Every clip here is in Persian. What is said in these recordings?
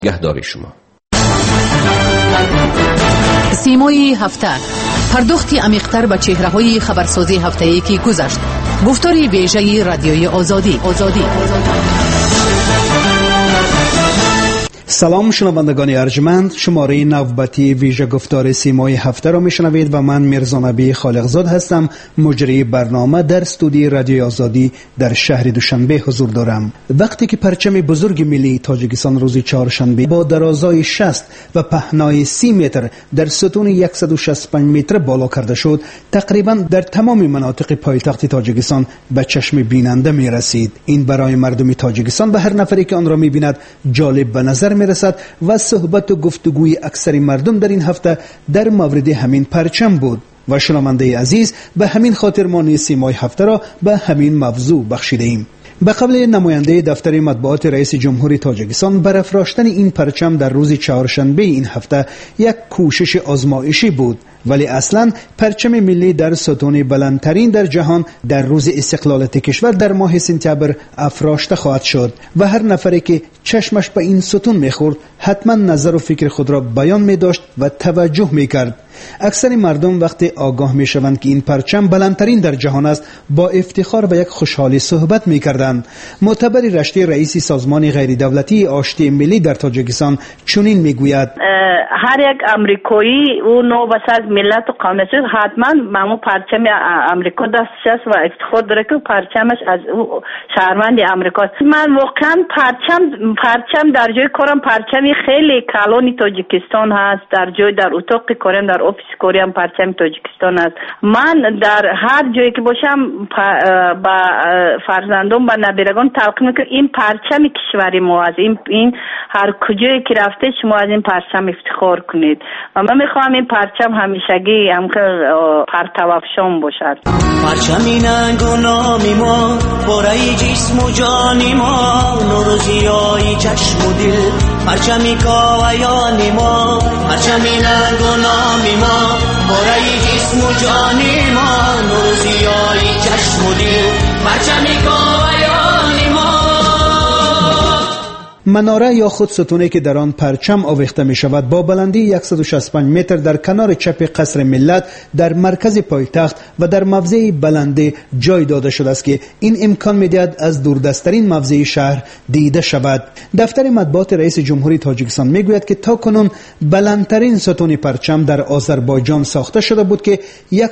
نگهدار شما. سیمای هفته، پرداختی عمیق‌تر به چهره‌های خبرسازی هفته‌ای که گذشت. گفتاری ویژه رادیوی آزادی. سلام شنوندگان ارجمند، شماره نوبتی ویژه گفتار سیمای هفته را میشنوید و من میرزا نبی خالقزاد هستم، مجری برنامه در استودیوی رادیوی آزادی در شهر دوشنبه حضور دارم. وقتی که پرچم بزرگ ملی تاجیکستان روز چهارشنبه با درازای 60 و پهنای 30 متر در ستون 165 متر بالا کرده شد، تقریبا در تمام مناطق پایتخت تاجیکستان به چشم بیننده می رسید. این برای مردم تاجیکستان و هر نفری که آن را می بیند جالب به نظر می رسد و صحبت و گفتگوی اکثر مردم در این هفته در مورد همین پرچم بود و شنونده عزیز به همین خاطر ما نیز سیمای هفته را به همین موضوع بخشیده ایم. به قبل نماینده دفتر مطبوعات رئیس جمهور تاجیکستان برافراشتن این پرچم در روز چهارشنبه این هفته یک کوشش آزمایشی بود، ولی اصلا پرچم ملی در ستون بلندترین در جهان در روز استقلالیت کشور در ماه سپتامبر افراشته خواهد شد و هر نفری که چشمش به این ستون میخورد حتما نظر و فکر خود را بیان می داشت و توجه می کرد. اکثر مردم وقتی آگاه می شوند که این پرچم بلندترین در جهان است با افتخار و یک خوشحالی صحبت می کردند. معتبر رشتی رئیس سازمان غیر دولتی آشتی ملی در تاجیکستان چنین می گوید: هر یک امریکایی او نو بس از ملت و قوم است، حتما مامو پرچم امریکا دستش است و افتخار داره که پرچمش از او شهروند امریکا است. من واقعا پرچم در جای کارم پرچمی خیلی کلانی تاجیکستان هست، در اتاق کارم در آفیس کارم پرچم تاجیکستان است. من در هر جایی که باشم با فرزندان و نبیرگان تلقین میکنم این پرچم کشوری ما است، این هر کجایی که رفته شما از این پرچم افتخار کنید و من میخوام این پرچم همیشگی هم که پرتوافشان باشد. پرچمی ننگ و نامی ما برای جسم و جانی ما، نور و ضیای چشم و دل پرچمی کاویانی ما، پرچمی ننگ و نامی ما برای جسم و جانی ما، نور و ضیای چشم و دل پرچمی کاویانی ما. مناره یا خود ستونه که در آن پرچم آویخته می شود با بلندی 165 متر در کنار چپ قصر ملت در مرکز پایتخت و در موضع بلنده جای داده شده است که این امکان می دهد از دوردستترین موضع شهر دیده شود. دفتر مطبوعات رئیس جمهوری تاجیکستان می گوید که تاکنون بلندترین ستون پرچم در آذربایجان ساخته شده بود که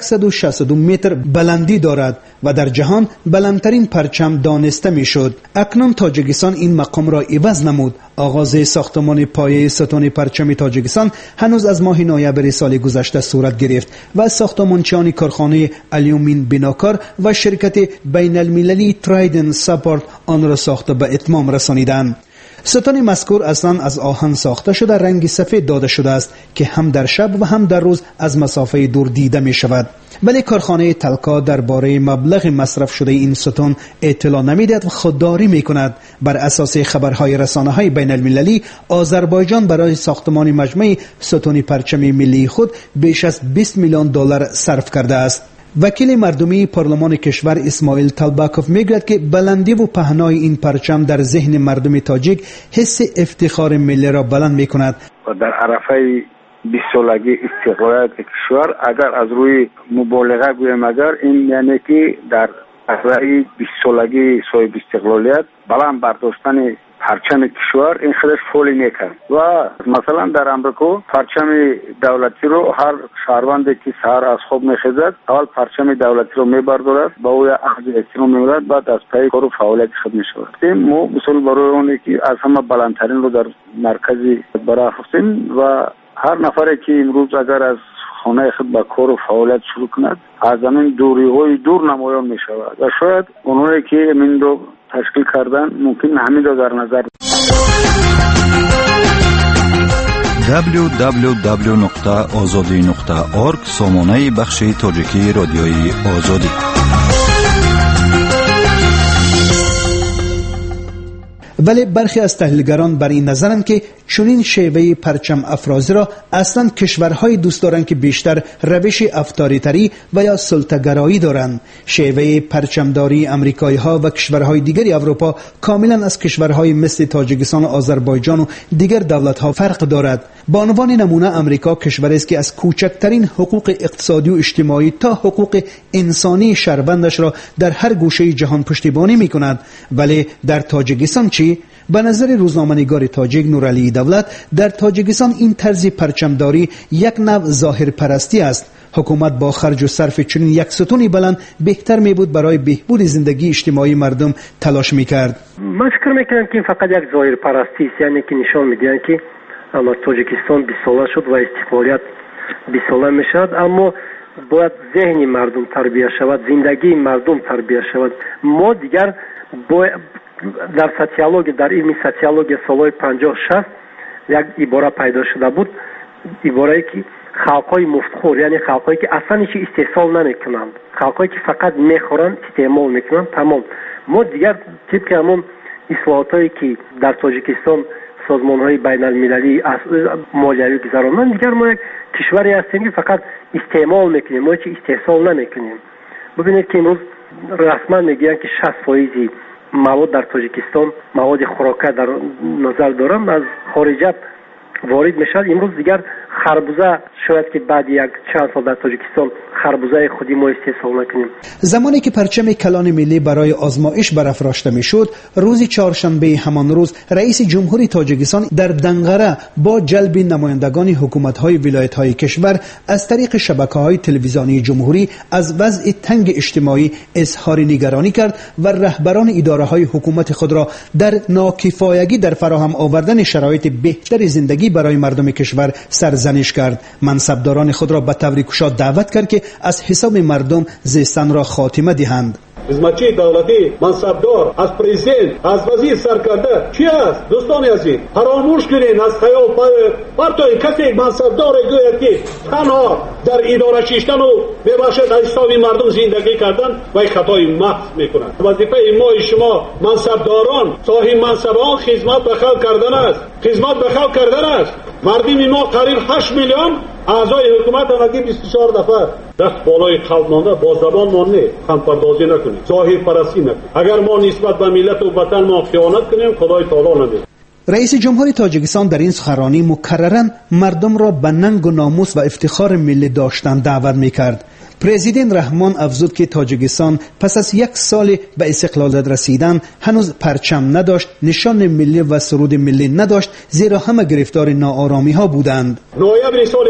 162 متر بلندی دارد و در جهان بلندترین پرچم دانسته می شد. اکنون تاجیکستان این مقام را عوض نمود. آغاز ساختمان پایه ستون پرچم تاجیکستان هنوز از ماه نوامبر سال گذشته صورت گرفت و ساختمانچیان کارخانه الیومین بیناکار و شرکت بین المللی ترایدن سپورت آن را ساخته به اتمام رسانیدند. ستون مذکور اصلا از آهن ساخته شده، رنگ سفید داده شده است که هم در شب و هم در روز از مسافه دور دیده می شود. ولی کارخانه تلکا درباره مبلغ مصرف شده این ستون اطلاع نمیدهد و خودداری می کند. بر اساس خبرهای رسانه‌های بین المللی آذربایجان برای ساختمان مجمع ستون پرچم ملی خود بیش از 20 میلیون دلار صرف کرده است. وکیل مردمی پارلمان کشور اسماعیل طلباکوف میگوید که بلندی و پهنای این پرچم در ذهن مردم تاجیک حس افتخار ملی را بلند میکند و در عرفه 20 سالگی استقلالیت کشور اگر از روی مبالغه گویم اگر این یعنی که در عرفه 20 سالگی صاحب استقلالیت بلند برداشتن پرچم کشور این خودش فولی میکرد و مثلا در امریکا پرچم دولتی رو هر شهروندی که سحر از خواب میخیزد اول پرچم دولتی رو میبردارد با او عهد احترام میموند، بعد از پای کار و فعالیت خود میشود. ما مثلا برای اونی که از همه بلندترین رو در مرکزی برافرستیم و هر نفری که امروز اگر از خانه خود با کار و فعالیت شروع کند از همین دوری‌های دور نمایان میشود و شاید اونایی که این رو تشکیل کردن ممکن همین رو در نظر www.azadi.org سامانه بخش تاجیکی رادیوی آزادی. ولی برخی از تحلیلگران بر این نظرند که چنین شیوه پرچم افرازی را اصلا کشورهای دوست دارند که بیشتر روش افطاری‌تری و یا سلطه‌گرایی دارند. شیوه پرچمداری امریکایی ها و کشورهای دیگر اروپا کاملا از کشورهای مثل تاجیکستان و آذربایجان و دیگر دولت ها فرق دارد. با عنوان نمونه امریکا کشوری است که از کوچکترین حقوق اقتصادی و اجتماعی تا حقوق انسانی شهروندش را در هر گوشه جهان پشتیبانی می‌کند. ولی در تاجیکستان چی؟ به نظر روزنامه‌نگار تاجیک نورعلی دولت، در تاجیکستان این طرز پرچمداری یک نوع ظاهر پرستی است. حکومت با خرج و صرف چنین یک ستونی بلند بهتر می بود برای بهبود زندگی اجتماعی مردم تلاش میکرد. من فکر میکنم که این فقط یک ظاهر پرستی است، یعنی که نشان میدهند که اما تاجیکستان 20 ساله شد و استقلالیت 20 ساله میشد، اما باید ذهن مردم تربیت شود، زندگی مردم تربیت شود. ما دیگر در سوسیولوژی، در علم سوسیولوژی سالهای 50-60 یک عبارت پیدا شده بود، عبارتی که خلقای مفتخور، یعنی خلقایی که اصلا هیچ استحصال نمیکنند، خلقایی که فقط میخورند استعمال میکنند، تمام. ما دیگر طبق همون اصلاحاتی که در تاجیکستان سازمان‌های بین‌المللی مالیوی گذراندن، دیگر ما یک کشوری هستیم که فقط استعمال میکنیم، ما هیچ استحصال نمیکنیم. ببینید که امروز رسما میگن که 60% مواد در تاجیکستان مواد خوراکی در نظر دارم از خارج وارد میشد. امروز دیگر خربوزه شاید که بعد یک چند سال در تاجیکستان خربوزه خودی ما استحصال نکنیم. زمانی که پرچم کلان ملی برای آزمایش برافراشته میشد، روز چهارشنبه همان روز رئیس جمهوری تاجیکستان در دنقره با جلب نمایندگان حکومت‌های ولایت‌های کشور از طریق شبکه‌های تلویزیونی جمهوری از وضع تنگ اجتماعی اظهار نگرانی کرد و رهبران اداره‌های حکومت خود را در ناکفایگی در فراهم آوردن شرایط بهتر زندگی برای مردم کشور سرزنش کرد. منصبداران خود را به طور گشاد دعوت کرد که از حساب مردم زیستن را خاتمه دهند. خدمتچی دولتی، منصبدار، از پرزیدنت، از وزیر سرکرده چی است؟ دوستان عزیز، فراموش کنین از خیال پرتای کسی منصبدار گوید که تنها در اداره شیشتن و ببخشد از حساب مردم زندگی کردن و یک خطای محض میکنند. وظیفه ما شما منصبداران، صاحب منصبان خدمت به خلق کردن است. خدمت به خلق کردن است. مردم ما قریب 8 میلیون اعضای حکومت هنگی 24 نفر دست بالای خلق مانده، با زبان ما نه هم پردازی نکنیم، ظاهر پرستی نکنیم. اگر ما نسبت به ملت و وطن ما خیانت کنیم، خدای تعالی نمیده. رئیس جمهوری تاجیکستان در این سخنرانی مکرراً مردم را به ننگ و ناموس و افتخار ملی داشتن دعوت میکرد. پرزیدنت رحمان افزود که تاجیکستان پس از 1 سال به استقلال رسیدن هنوز پرچم نداشت، نشان ملی و سرود ملی نداشت، زیرا همه گرفتار ناآرامی ها بودند. نوامبر سال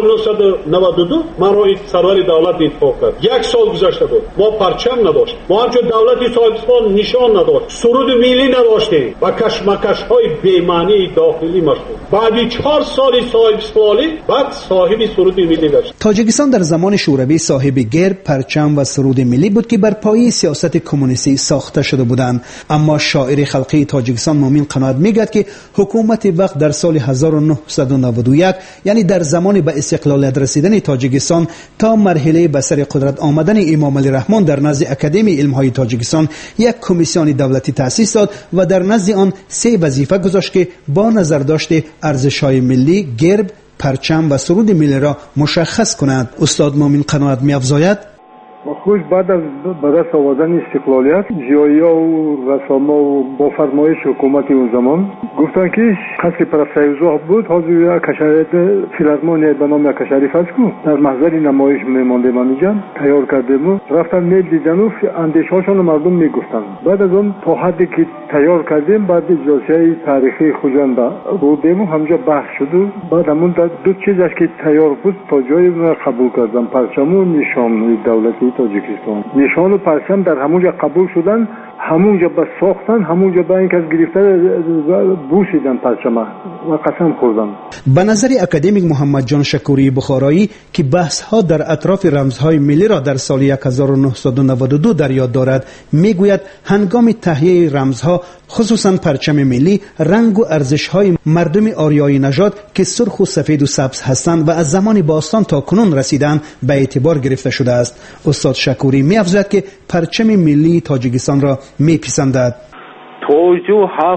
1992 من را سرور دولت انتخاب کرد. 1 سال گذشته بود، ما پرچم نداشت، ما همچون دولتی صاحب نشان نداشت، سرود ملی نداشتیم و کشمکش های بی‌معنی داخلی مشغول. بعد 4 سال صاحب استقلالی بعد صاحب سرود ملی گشت. تاجیکستان در زمان شوروی صاحب گرب، پرچم و سرود ملی بود که بر پایه سیاست کمونیستی ساخته شده بودند. اما شاعر خلقی تاجیکستان مومن قناعت میگد که حکومت وقت در سال 1991، یعنی در زمان به استقلالیت رسیدن تاجیکستان تا مرحله به سر قدرت آمدن امام علی رحمان، در نزد اکادمی علم‌های تاجیکستان یک کمیسیون دولتی تأسیس داد و در نزد آن 3 وظیفه گذاشت که با نظر داشته ارزش‌های ملی، گرب، پرچم و سرود ملی را مشخص کند. استاد مومن قناعت می‌افزاید: خود بعد از دست آوردن استقلالیت، جیایا و رسامه و با فرمایش حکومت اون زمان گفتن که قصد پرفسوزا بود، حاضر کشاریت فیلارمونی به نام کشاری فسکو در محضر نمایش میمانده منیجان تیار کردیم و رفتن میل دیدن و اندیشهاشون مردم میگفتن. بعد از اون تا حدی که تیار کردیم، بعد جلسه تاریخی خوجان بودیم و همجا بحث شد و بعد همون دو چیزش که تیار بود تا جای قبول کردن، پرچم و نشان دولتی تاجیکستان. نشان و پرچم در همونجا قبول شدن، همونجا به ساختن، همونجا به اینکه از گرفتن بوسیدن پرچم و قسم خوردن. به نظر اکادمیک محمد جان شکوری بخارایی که بحث ها در اطراف رمزهای ملی را در سال 1992 در یاد دارد، میگوید هنگام تهیه رمزها خصوصا پرچم ملی، رنگ و ارزش های مردم آریایی نژاد که سرخ و سفید و سبز هستند و از زمان باستان تا کنون رسیدند به اعتبار گرفته شده است. استاد شکوری می‌افزاید که پرچم ملی تاجیکستان را میپسندد. توجه 7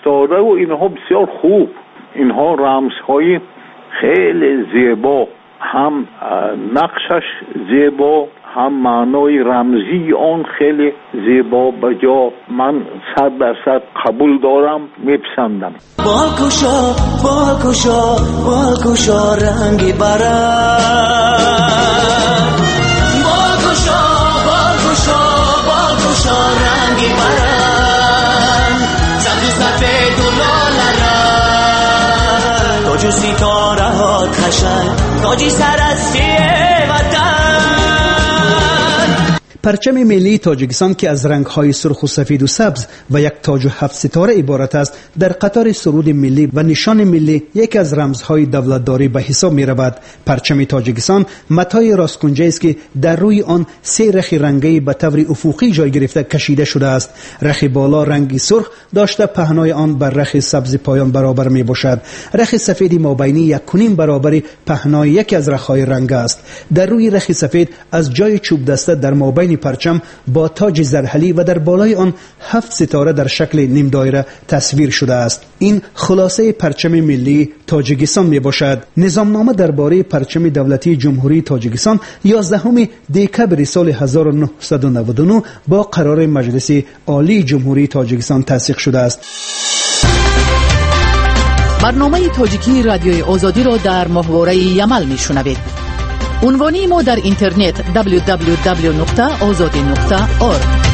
افتاده و اینها بسیار خوب. اینها رمزهای خیلی زیبا، هم نقشش زیبا هم معنای رمزی آن خیلی زیبا بجا. من 100% قبول دارم، میپسندم. بالکشا رنگی برم، بالکشا رنگی برم، سبز سفید و لاله رنگ، تاج و ستاره ها خشنگ، تاجی سر از وطن. پرچم ملی تاجیکستان که از رنگ‌های سرخ و سفید و سبز و یک تاج و 7 ستاره عبارت است، در قطار سرود ملی و نشان ملی یکی از رمزهای دولتداری به حساب می‌رود. پرچم تاجیکستان متای راست‌کنجه است که در روی آن 3 رخ رنگی به طور افقی جای گرفته کشیده شده است. رخ بالا رنگی سرخ داشته، پهنای آن بر رخ سبز پایان برابر میباشد. رخ سفید مابینی 1.5 برابر پهنای یکی از رخ‌های رنگ است. در روی رخ سفید از جای چوب دسته در مابین پرچم با تاج زرحلی و در بالای آن 7 ستاره در شکل نیم دایره تصویر شده است. این خلاصه پرچم ملی تاجیکستان می باشد. نظامنامه درباره پرچم دولتی جمهوری تاجیکستان 11 دکبر سال 1999 با قرار مجلس عالی جمهوری تاجیکستان تصدیق شده است. برنامه تاجیکی رادیوی آزادی را در ماهواره یمل می شنوید. عنوانی ما در اینترنت www.azadi.org.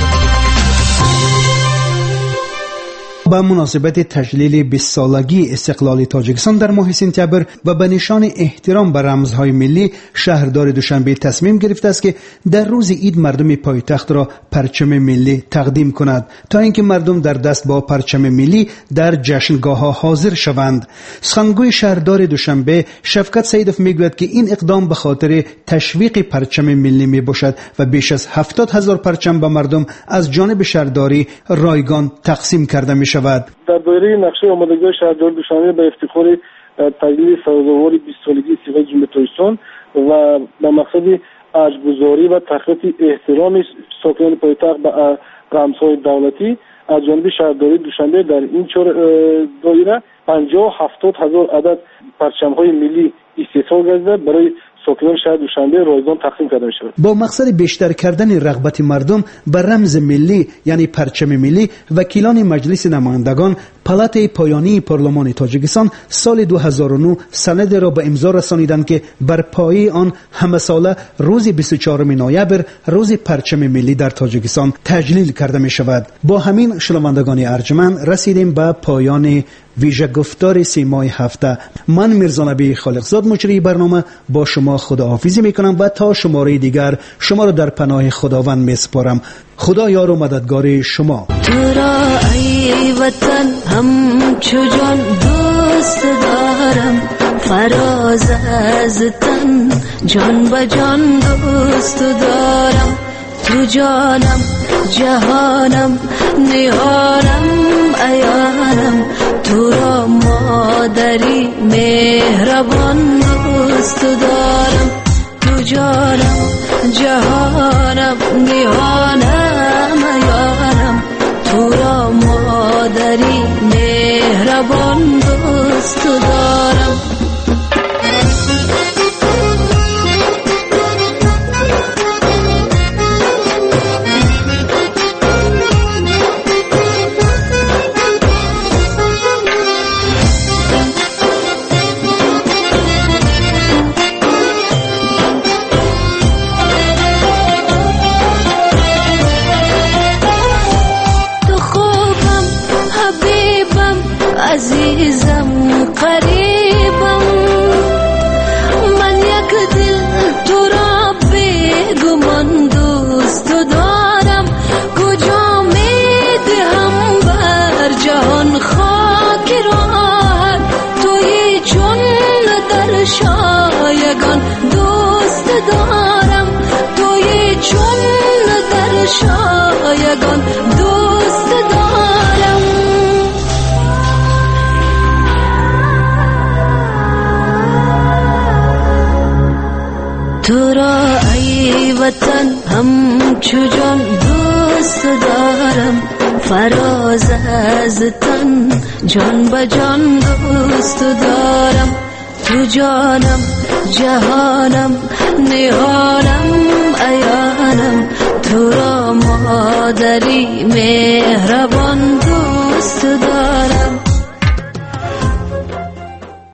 با مناسبت تجلیل 20 سالگی استقلال تاجیکستان در ماه سپتامبر و به نشان احترام به رمزهای ملی، شهردار دوشنبه تصمیم گرفته است که در روز عید مردم پایتخت را پرچم ملی تقدیم کند تا اینکه مردم در دست با پرچم ملی در جشنگاه‌ها حاضر شوند. سخنگوی شهردار دوشنبه شفقت سیدوف میگوید که این اقدام به خاطر تشویق پرچم ملی می باشد و بیش از 70,000 پرچم به مردم از جانب شهرداری رایگان تقسیم کرده می شود. در دایره نقشه آمادگی شهردار دوشنبه به افتخار تجلیل سالگرد 20 سالگی استقلال جمهوری تاجیکستان و به مقصد ارزگذاری و تقویت احترام ساکنان پایتخت به رمزهای دولتی از جانب شهرداری دوشنبه در این 4 دایره 50,000-70,000 عدد پرچم‌های ملی استحصال گردیده برای ساکنان شهر دوشنبه رایگان تقسیم کرده می شود. با مقصد بیشتر کردن رغبت مردم به رمز ملی یعنی پرچم ملی، وکیلان مجلس نمایندگان پالات پایانی پارلمان تاجیکستان سال 2009 سند را به امضا رسانیدند که بر پایه آن همه ساله روز 24 نوامبر روز پرچم ملی در تاجیکستان تجلیل کرده می شود. با همین شنوندگان ارجمند رسیدیم به پایان ویژه گفتار 3 ماه هفته. من میرزانبی خالقزاد مجری برنامه با شما خداحافظی میکنم و تا شماره دیگر شما را در پناه خداوند میسپارم. خدا یار و مددگار شما. تو را ای وطن همچو جان دوست دارم، فراز از تن جان به جان دوست دارم. تو جانم جهانم نهانم عیانم، تو را مادری مهربان دوست دارم. تو جانم جهانم نهانم عیانم، تو را مادری مهربان دوست دارم. عزیزم قریبم، من یک دل تو را بیگمان دوست دارم. کجا میدهم بر جهان خاک راحت، توی چون در شایگان دوست دارم. توی چون در شایگان دوست دارم. تو را ای وطن همچو جان دوست دارم، فراز از تن جان به جان دوست دارم. تو جانم جهانم نهانم عیانم، تو را مادری مهربان دوست دارم.